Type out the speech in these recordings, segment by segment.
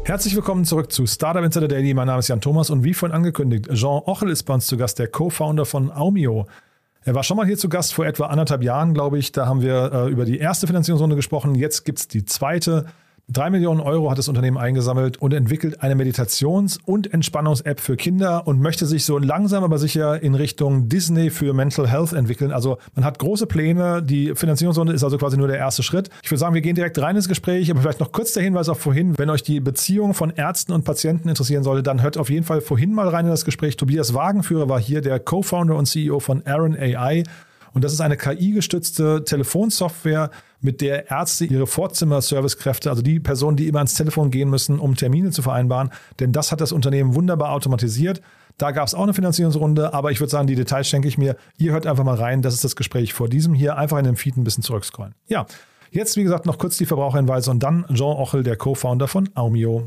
Herzlich willkommen zurück zu Startup Insider Daily. Mein Name ist Jan Thomas und wie vorhin angekündigt, Jean Ochel ist bei uns zu Gast, der Co-Founder von Aumio. Er war schon mal hier zu Gast vor etwa 1,5 Jahren, glaube ich. Da haben wir über die erste Finanzierungsrunde gesprochen. Jetzt gibt es die zweite. 3 Millionen Euro hat das Unternehmen eingesammelt und entwickelt eine Meditations- und Entspannungs-App für Kinder und möchte sich so langsam aber sicher in Richtung Disney für Mental Health entwickeln. Also man hat große Pläne. Die Finanzierungsrunde ist also quasi nur der erste Schritt. Ich würde sagen, wir gehen direkt rein ins Gespräch, aber vielleicht noch kurz der Hinweis auf vorhin. Wenn euch die Beziehung von Ärzten und Patienten interessieren sollte, dann hört auf jeden Fall vorhin mal rein in das Gespräch. Tobias Wagenführer war hier, der Co-Founder und CEO von Aaron AI. Und das ist eine KI-gestützte Telefonsoftware, mit der Ärzte ihre Vorzimmer-Servicekräfte, also die Personen, die immer ans Telefon gehen müssen, um Termine zu vereinbaren, denn das hat das Unternehmen wunderbar automatisiert. Da gab es auch eine Finanzierungsrunde, aber ich würde sagen, die Details schenke ich mir. Ihr hört einfach mal rein, das ist das Gespräch vor diesem hier. Einfach in dem Feed ein bisschen zurückscrollen. Ja, jetzt wie gesagt noch kurz die Verbraucherhinweise und dann Jean Ochel, der Co-Founder von Aumio.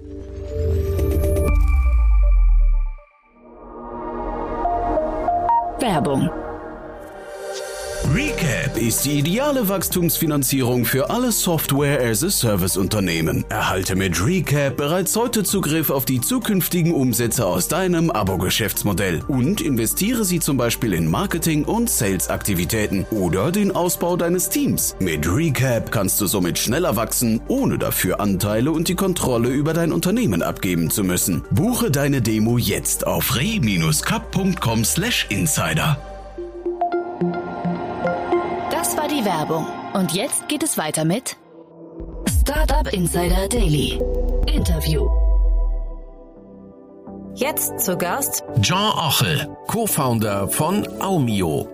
Werbung. Recap ist die ideale Wachstumsfinanzierung für alle Software-as-a-Service-Unternehmen. Erhalte mit Recap bereits heute Zugriff auf die zukünftigen Umsätze aus deinem Abo-Geschäftsmodell und investiere sie zum Beispiel in Marketing- und Sales-Aktivitäten oder den Ausbau deines Teams. Mit Recap kannst du somit schneller wachsen, ohne dafür Anteile und die Kontrolle über dein Unternehmen abgeben zu müssen. Buche deine Demo jetzt auf re-cap.com/insider. Das war die Werbung. Und jetzt geht es weiter mit Startup Insider Daily. Interview. Jetzt zu Gast Jean Ochel, Co-Founder von Aumio.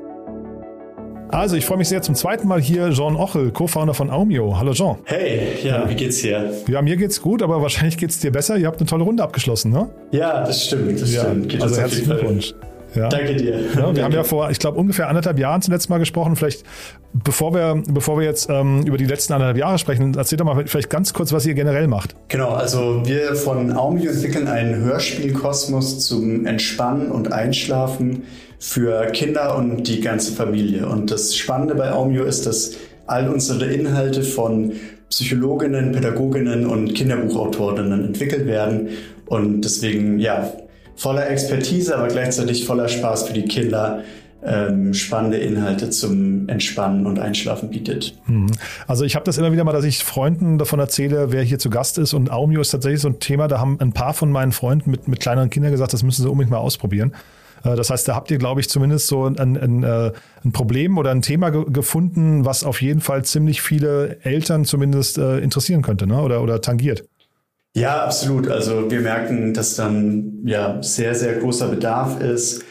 Also ich freue mich sehr zum zweiten Mal hier, Jean Ochel, Co-Founder von Aumio. Hallo Jean. Hey, ja, wie geht's dir? Ja, mir geht's gut, aber wahrscheinlich geht's dir besser. Ihr habt eine tolle Runde abgeschlossen, ne? Ja, das stimmt. Geht also herzlichen Glückwunsch. Ja. Danke dir. Ja, wir haben ja vor, ich glaube, ungefähr 1,5 Jahren zum letzten Mal gesprochen. Vielleicht, bevor wir jetzt über die letzten 1,5 Jahre sprechen, erzähl doch mal vielleicht ganz kurz, was ihr generell macht. Genau, also wir von Aumio entwickeln einen Hörspielkosmos zum Entspannen und Einschlafen für Kinder und die ganze Familie. Und das Spannende bei Aumio ist, dass all unsere Inhalte von Psychologinnen, Pädagoginnen und Kinderbuchautorinnen entwickelt werden. Und deswegen, ja, voller Expertise, aber gleichzeitig voller Spaß für die Kinder, spannende Inhalte zum Entspannen und Einschlafen bietet. Also ich habe das immer wieder mal, dass ich Freunden davon erzähle, wer hier zu Gast ist, und Aumio ist tatsächlich so ein Thema, da haben ein paar von meinen Freunden mit kleineren Kindern gesagt, das müssen sie unbedingt mal ausprobieren. Das heißt, da habt ihr, glaube ich, zumindest so ein Problem oder ein Thema gefunden, was auf jeden Fall ziemlich viele Eltern zumindest interessieren könnte, ne? Oder tangiert. Ja, absolut. Also wir merken, dass dann ja sehr, sehr großer Bedarf ist,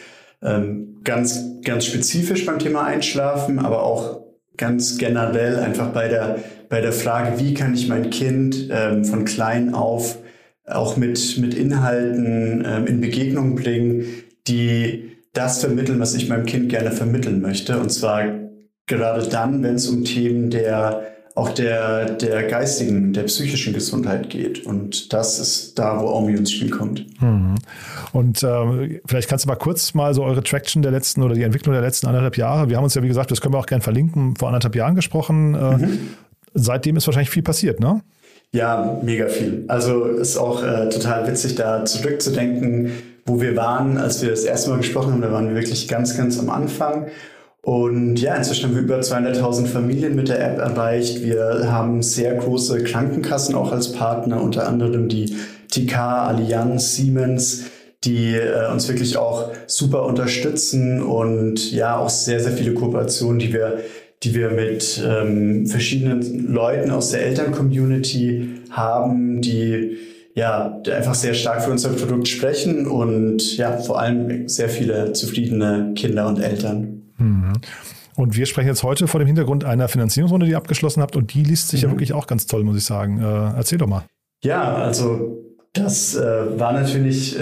ganz, ganz spezifisch beim Thema Einschlafen, aber auch ganz generell einfach bei der Frage, wie kann ich mein Kind von klein auf auch mit Inhalten in Begegnung bringen, die das vermitteln, was ich meinem Kind gerne vermitteln möchte. Und zwar gerade dann, wenn es um Themen der geistigen, der psychischen Gesundheit geht. Und das ist da, wo Aumio ins Spiel kommt. Und vielleicht kannst du mal kurz so eure Traction der letzten oder die Entwicklung der letzten 1,5 Jahre. Wir haben uns ja, wie gesagt, das können wir auch gerne verlinken, vor 1,5 Jahren gesprochen. Seitdem ist wahrscheinlich viel passiert, ne? Ja, mega viel. Also ist auch total witzig, da zurückzudenken, wo wir waren, als wir das erste Mal gesprochen haben. Da waren wir wirklich ganz, ganz am Anfang. Und ja, inzwischen haben wir über 200.000 Familien mit der App erreicht. Wir haben sehr große Krankenkassen auch als Partner, unter anderem die TK, Allianz, Siemens, die uns wirklich auch super unterstützen, und ja, auch sehr, sehr viele Kooperationen, die wir mit verschiedenen Leuten aus der Eltern-Community haben, die einfach sehr stark für unser Produkt sprechen, und ja, vor allem sehr viele zufriedene Kinder und Eltern. Und wir sprechen jetzt heute vor dem Hintergrund einer Finanzierungsrunde, die ihr abgeschlossen habt, und die liest sich ja wirklich auch ganz toll, muss ich sagen. Erzähl doch mal. Ja, also das war natürlich,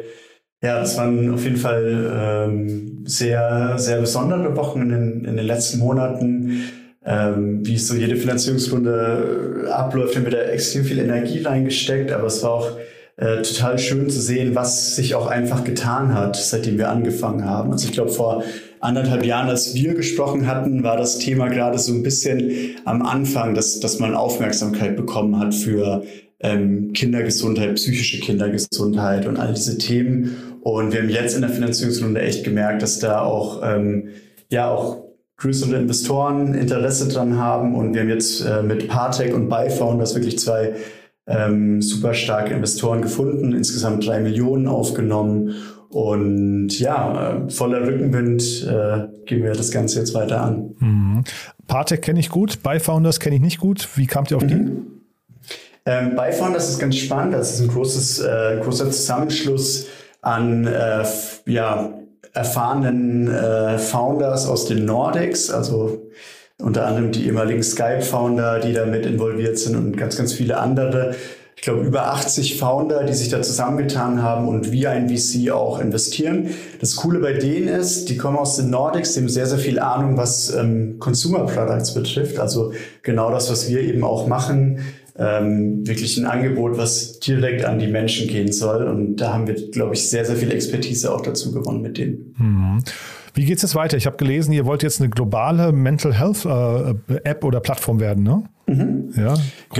das waren auf jeden Fall sehr, sehr besondere Wochen in den letzten Monaten. Wie so jede Finanzierungsrunde abläuft, haben wir da extrem viel Energie reingesteckt, aber es war auch total schön zu sehen, was sich auch einfach getan hat, seitdem wir angefangen haben. Also ich glaube, vor 1,5 Jahren, als wir gesprochen hatten, war das Thema gerade so ein bisschen am Anfang, dass man Aufmerksamkeit bekommen hat für Kindergesundheit, psychische Kindergesundheit und all diese Themen. Und wir haben jetzt in der Finanzierungsrunde echt gemerkt, dass da auch größere Investoren Interesse dran haben. Und wir haben jetzt mit Partec und Byfounders wirklich 2 super starke Investoren gefunden, insgesamt 3 Millionen aufgenommen. Und voller Rückenwind gehen wir das Ganze jetzt weiter an. Mhm. Partec kenne ich gut, Byfounders kenne ich nicht gut. Wie kamt ihr auf die? Byfounders ist ganz spannend. Das ist ein großer Zusammenschluss an erfahrenen Founders aus den Nordics, also unter anderem die ehemaligen Skype-Founder, die da mit involviert sind und ganz, ganz viele andere. Ich glaube, über 80 Founder, die sich da zusammengetan haben und wie ein VC auch investieren. Das Coole bei denen ist, die kommen aus den Nordics, die haben sehr, sehr viel Ahnung, was Consumer Products betrifft. Also genau das, was wir eben auch machen. Wirklich ein Angebot, was direkt an die Menschen gehen soll. Und da haben wir, glaube ich, sehr, sehr viel Expertise auch dazu gewonnen mit denen. Mhm. Wie geht es jetzt weiter? Ich habe gelesen, ihr wollt jetzt eine globale Mental Health App oder Plattform werden, ne? Mhm. Ja,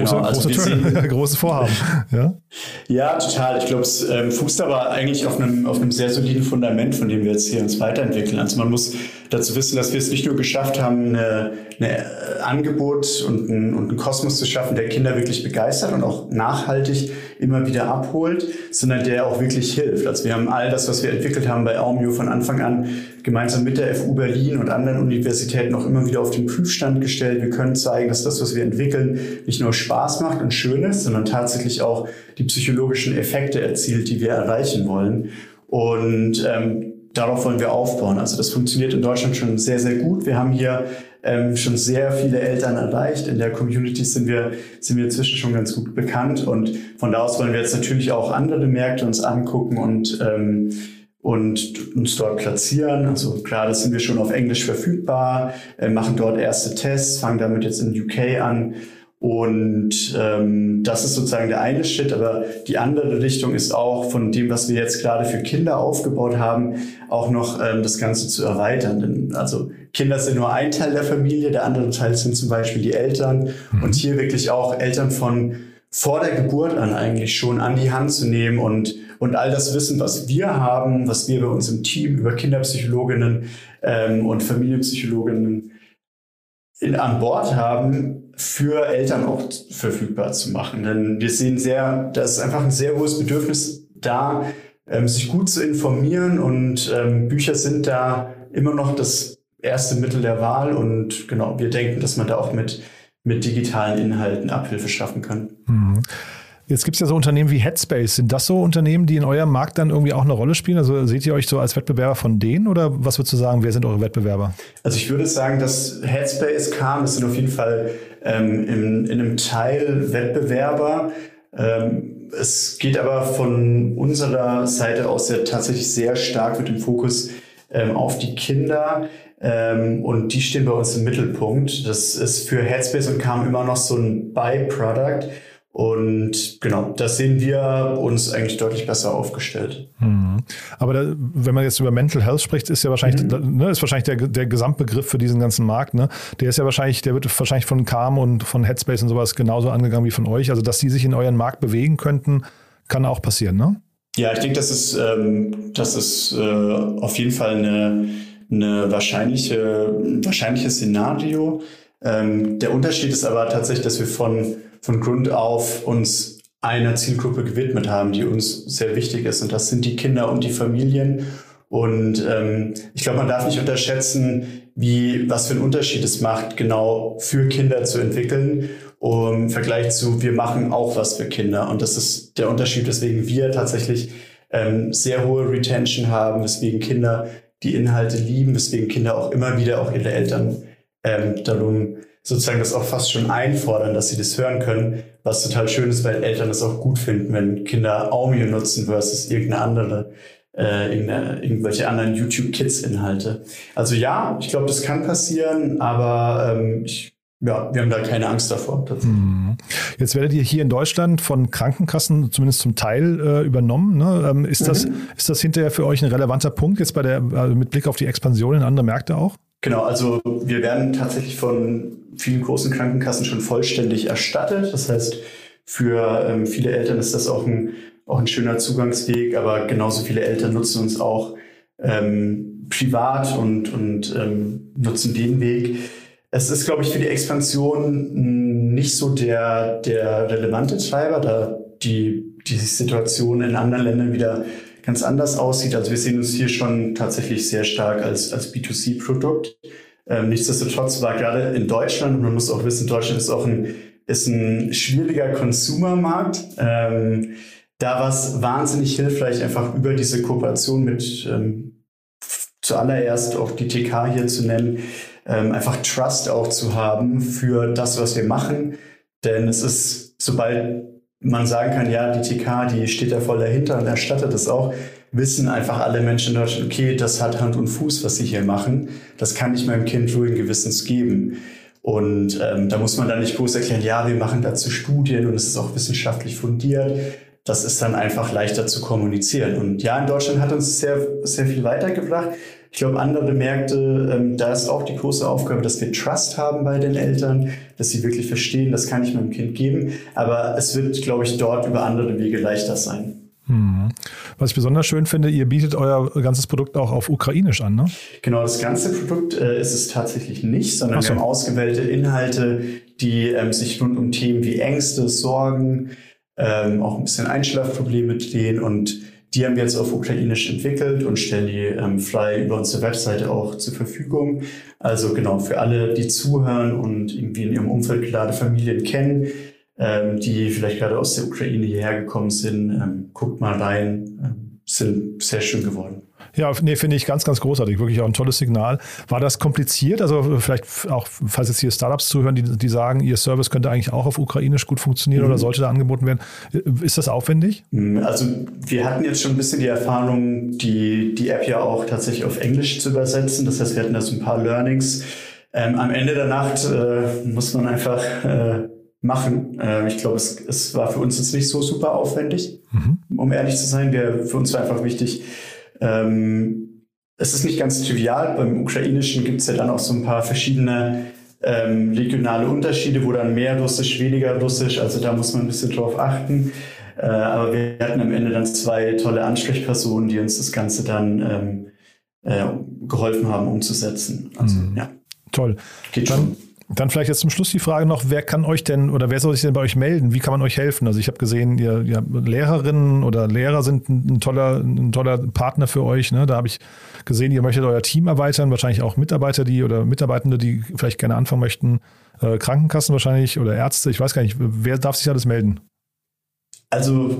großes Vorhaben. Ja, total. Ich glaube, es fußt aber eigentlich auf einem sehr soliden Fundament, von dem wir jetzt hier uns weiterentwickeln. Also man muss dazu wissen, dass wir es nicht nur geschafft haben, eine Angebot und einen Kosmos zu schaffen, der Kinder wirklich begeistert und auch nachhaltig immer wieder abholt, sondern der auch wirklich hilft. Also wir haben all das, was wir entwickelt haben bei Aumio von Anfang an gemeinsam mit der FU Berlin und anderen Universitäten auch immer wieder auf den Prüfstand gestellt. Wir können zeigen, dass das, was wir entwickeln, nicht nur Spaß macht und schön ist, sondern tatsächlich auch die psychologischen Effekte erzielt, die wir erreichen wollen. Und darauf wollen wir aufbauen. Also das funktioniert in Deutschland schon sehr, sehr gut. Wir haben hier schon sehr viele Eltern erreicht. In der Community sind wir inzwischen schon ganz gut bekannt. Und von da aus wollen wir jetzt natürlich auch andere Märkte uns angucken und uns dort platzieren. Also gerade sind wir schon auf Englisch verfügbar, machen dort erste Tests, fangen damit jetzt in UK an. Und das ist sozusagen der eine Schritt, aber die andere Richtung ist auch von dem, was wir jetzt gerade für Kinder aufgebaut haben, auch noch das Ganze zu erweitern. Denn also Kinder sind nur ein Teil der Familie, der andere Teil sind zum Beispiel die Eltern. Und hier wirklich auch Eltern von vor der Geburt an eigentlich schon an die Hand zu nehmen und all das Wissen, was wir haben, was wir bei uns im Team über Kinderpsychologinnen und Familienpsychologinnen an Bord haben, für Eltern auch verfügbar zu machen. Denn wir sehen da ist einfach ein sehr hohes Bedürfnis da, sich gut zu informieren und Bücher sind da immer noch das erste Mittel der Wahl und genau, wir denken, dass man da auch mit digitalen Inhalten Abhilfe schaffen kann. Mhm. Jetzt gibt es ja so Unternehmen wie Headspace. Sind das so Unternehmen, die in eurem Markt dann irgendwie auch eine Rolle spielen? Also seht ihr euch so als Wettbewerber von denen oder was würdest du sagen, wer sind eure Wettbewerber? Also ich würde sagen, dass Headspace kam, das sind auf jeden Fall in einem Teil Wettbewerber. Es geht aber von unserer Seite aus ja tatsächlich sehr stark mit dem Fokus auf die Kinder. Und die stehen bei uns im Mittelpunkt. Das ist für Headspace und Calm immer noch so ein Byproduct. Und genau, da sehen wir uns eigentlich deutlich besser aufgestellt. Mhm. Aber wenn man jetzt über Mental Health spricht, ist ja wahrscheinlich, der Gesamtbegriff für diesen ganzen Markt, ne? Der wird wahrscheinlich von Calm und von Headspace und sowas genauso angegangen wie von euch. Also, dass die sich in euren Markt bewegen könnten, kann auch passieren, ne? Ja, ich denke, das ist auf jeden Fall eine wahrscheinliches Szenario. Der Unterschied ist aber tatsächlich, dass wir von Grund auf uns einer Zielgruppe gewidmet haben, die uns sehr wichtig ist. Und das sind die Kinder und die Familien. Und ich glaube, man darf nicht unterschätzen, was für einen Unterschied es macht, genau für Kinder zu entwickeln, im Vergleich zu, wir machen auch was für Kinder. Und das ist der Unterschied, weswegen wir tatsächlich sehr hohe Retention haben, weswegen Kinder die Inhalte lieben, weswegen Kinder auch immer wieder auch ihre Eltern darum sozusagen das auch fast schon einfordern, dass sie das hören können, was total schön ist, weil Eltern das auch gut finden, wenn Kinder Aumio nutzen versus irgendwelche anderen YouTube-Kids-Inhalte. Also ja, ich glaube, das kann passieren, aber wir haben da keine Angst davor. Jetzt werdet ihr hier in Deutschland von Krankenkassen zumindest zum Teil übernommen. Ne? Ist das hinterher für euch ein relevanter Punkt jetzt mit Blick auf die Expansion in andere Märkte auch? Genau, also wir werden tatsächlich von vielen großen Krankenkassen schon vollständig erstattet. Das heißt, Für viele Eltern ist das auch ein schöner Zugangsweg, aber genauso viele Eltern nutzen uns auch privat und nutzen den Weg. Es ist, glaube ich, für die Expansion nicht so der relevante Treiber, da die Situation in anderen Ländern wieder ganz anders aussieht. Also wir sehen uns hier schon tatsächlich sehr stark als B2C-Produkt. Nichtsdestotrotz war gerade in Deutschland, und man muss auch wissen, Deutschland ist ein schwieriger Consumer-Markt. Da war es wahnsinnig hilfreich, einfach über diese Kooperation mit zuallererst auch die TK hier zu nennen, einfach Trust auch zu haben für das, was wir machen. Denn es ist, sobald man sagen kann, ja, die TK, die steht da voll dahinter und erstattet das auch, wissen einfach alle Menschen in Deutschland, okay, das hat Hand und Fuß, was sie hier machen. Das kann ich meinem Kind ruhigen Gewissens geben. Und da muss man dann nicht groß erklären, ja, wir machen dazu Studien und es ist auch wissenschaftlich fundiert. Das ist dann einfach leichter zu kommunizieren. Und ja, in Deutschland hat uns sehr, sehr viel weitergebracht. Ich glaube, andere Märkte, da ist auch die große Aufgabe, dass wir Trust haben bei den Eltern, dass sie wirklich verstehen, das kann ich meinem Kind geben. Aber es wird, glaube ich, dort über andere Wege leichter sein. Was ich besonders schön finde, ihr bietet euer ganzes Produkt auch auf Ukrainisch an, ne? Genau, das ganze Produkt ist es tatsächlich nicht, sondern wir haben ausgewählte Inhalte, die sich rund um Themen wie Ängste, Sorgen, auch ein bisschen Einschlafprobleme drehen, und die haben wir jetzt auf Ukrainisch entwickelt und stellen die frei über unsere Webseite auch zur Verfügung. Also genau, für alle, die zuhören und irgendwie in ihrem Umfeld gerade Familien kennen, die vielleicht gerade aus der Ukraine hierher gekommen sind, guckt mal rein, sind sehr schön geworden. Ja, nee, finde ich ganz, ganz großartig. Wirklich auch ein tolles Signal. War das kompliziert? Also vielleicht auch, falls jetzt hier Startups zuhören, die sagen, ihr Service könnte eigentlich auch auf Ukrainisch gut funktionieren oder sollte da angeboten werden. Ist das aufwendig? Also wir hatten jetzt schon ein bisschen die Erfahrung, die App ja auch tatsächlich auf Englisch zu übersetzen. Das heißt, wir hatten da so ein paar Learnings. Am Ende der Nacht muss man einfach machen. Ich glaube, es war für uns jetzt nicht so super aufwendig, um ehrlich zu sein. Für uns war einfach wichtig, es ist nicht ganz trivial. Beim Ukrainischen gibt es ja dann auch so ein paar verschiedene regionale Unterschiede, wo dann mehr Russisch, weniger Russisch, also da muss man ein bisschen drauf achten. Aber wir hatten am Ende dann 2 tolle Ansprechpersonen, die uns das Ganze dann geholfen haben umzusetzen. Also ja. Toll. Geht schon. Dann vielleicht jetzt zum Schluss die Frage noch, wer kann euch denn oder wer soll sich denn bei euch melden? Wie kann man euch helfen? Also ich habe gesehen, ihr Lehrerinnen oder Lehrer sind ein toller Partner für euch. Ne? Da habe ich gesehen, ihr möchtet euer Team erweitern, wahrscheinlich auch Mitarbeitende, die vielleicht gerne anfangen möchten. Krankenkassen wahrscheinlich oder Ärzte, ich weiß gar nicht, wer darf sich alles melden? Also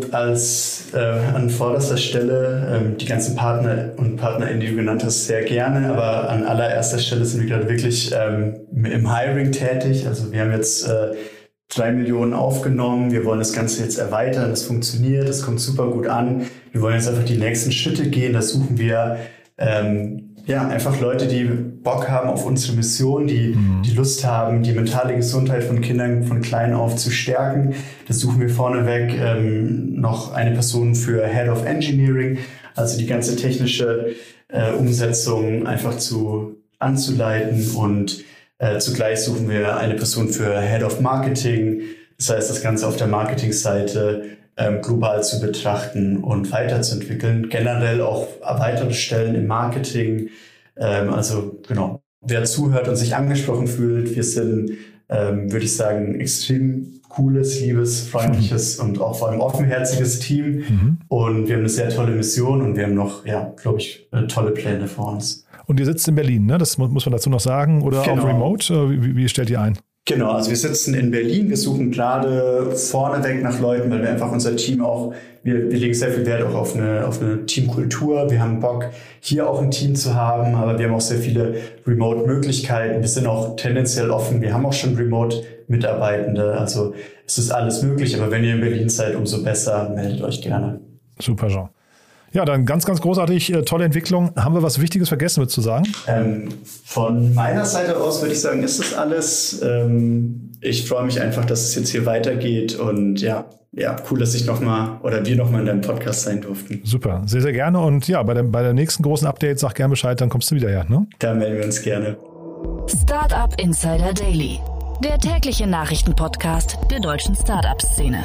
an vorderster Stelle die ganzen Partner und Partnerinnen, die du genannt hast, sehr gerne. Aber an allererster Stelle sind wir gerade wirklich im Hiring tätig. Also wir haben jetzt 3 Millionen aufgenommen. Wir wollen das Ganze jetzt erweitern. Das funktioniert, das kommt super gut an. Wir wollen jetzt einfach die nächsten Schritte gehen. Da suchen wir einfach Leute, die Bock haben auf unsere Mission, die Lust haben, die mentale Gesundheit von Kindern von klein auf zu stärken. Das suchen wir vorneweg noch eine Person für Head of Engineering, also die ganze technische Umsetzung einfach anzuleiten, und zugleich suchen wir eine Person für Head of Marketing, das heißt, das Ganze auf der Marketingseite global zu betrachten und weiterzuentwickeln. Generell auch weitere Stellen im Marketing. Also genau, wer zuhört und sich angesprochen fühlt, wir sind, würde ich sagen, extrem cooles, liebes, freundliches und auch vor allem offenherziges Team. Und wir haben eine sehr tolle Mission und wir haben noch, glaube ich, tolle Pläne vor uns. Und ihr sitzt in Berlin, ne? Das muss man dazu noch sagen. Oder genau. Auch remote? Wie stellt ihr ein? Genau, also wir sitzen in Berlin, wir suchen gerade vorneweg nach Leuten, weil wir einfach unser Team auch, wir legen sehr viel Wert auch auf eine Teamkultur. Wir haben Bock, hier auch ein Team zu haben, aber wir haben auch sehr viele Remote-Möglichkeiten. Wir sind auch tendenziell offen, wir haben auch schon Remote-Mitarbeitende, also es ist alles möglich, aber wenn ihr in Berlin seid, umso besser, meldet euch gerne. Super, Jean. Ja, dann ganz, ganz großartig, tolle Entwicklung. Haben wir was Wichtiges vergessen, mit zu sagen? Von meiner Seite aus würde ich sagen, ist das alles. Ich freue mich einfach, dass es jetzt hier weitergeht und ja, cool, dass wir nochmal in deinem Podcast sein durften. Super, sehr, sehr gerne und ja, bei der nächsten großen Update sag gerne Bescheid, dann kommst du wieder her, ne? Da melden wir uns gerne. Startup Insider Daily, der tägliche Nachrichtenpodcast der deutschen Startup-Szene.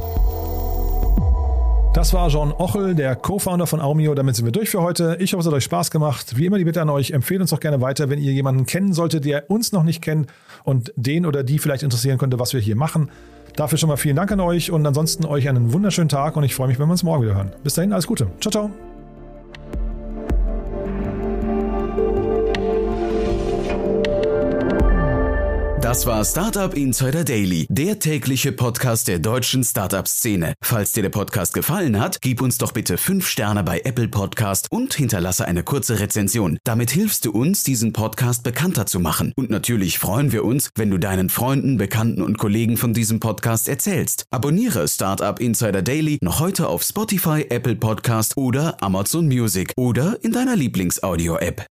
Das war Jean Ochel, der Co-Founder von Aumio. Damit sind wir durch für heute. Ich hoffe, es hat euch Spaß gemacht. Wie immer die Bitte an euch, empfehlt uns doch gerne weiter, wenn ihr jemanden kennen solltet, der uns noch nicht kennt und den oder die vielleicht interessieren könnte, was wir hier machen. Dafür schon mal vielen Dank an euch und ansonsten euch einen wunderschönen Tag und ich freue mich, wenn wir uns morgen wieder hören. Bis dahin, alles Gute. Ciao, ciao. Das war Startup Insider Daily, der tägliche Podcast der deutschen Startup-Szene. Falls dir der Podcast gefallen hat, gib uns doch bitte 5 Sterne bei Apple Podcast und hinterlasse eine kurze Rezension. Damit hilfst du uns, diesen Podcast bekannter zu machen. Und natürlich freuen wir uns, wenn du deinen Freunden, Bekannten und Kollegen von diesem Podcast erzählst. Abonniere Startup Insider Daily noch heute auf Spotify, Apple Podcast oder Amazon Music oder in deiner Lieblings-Audio-App.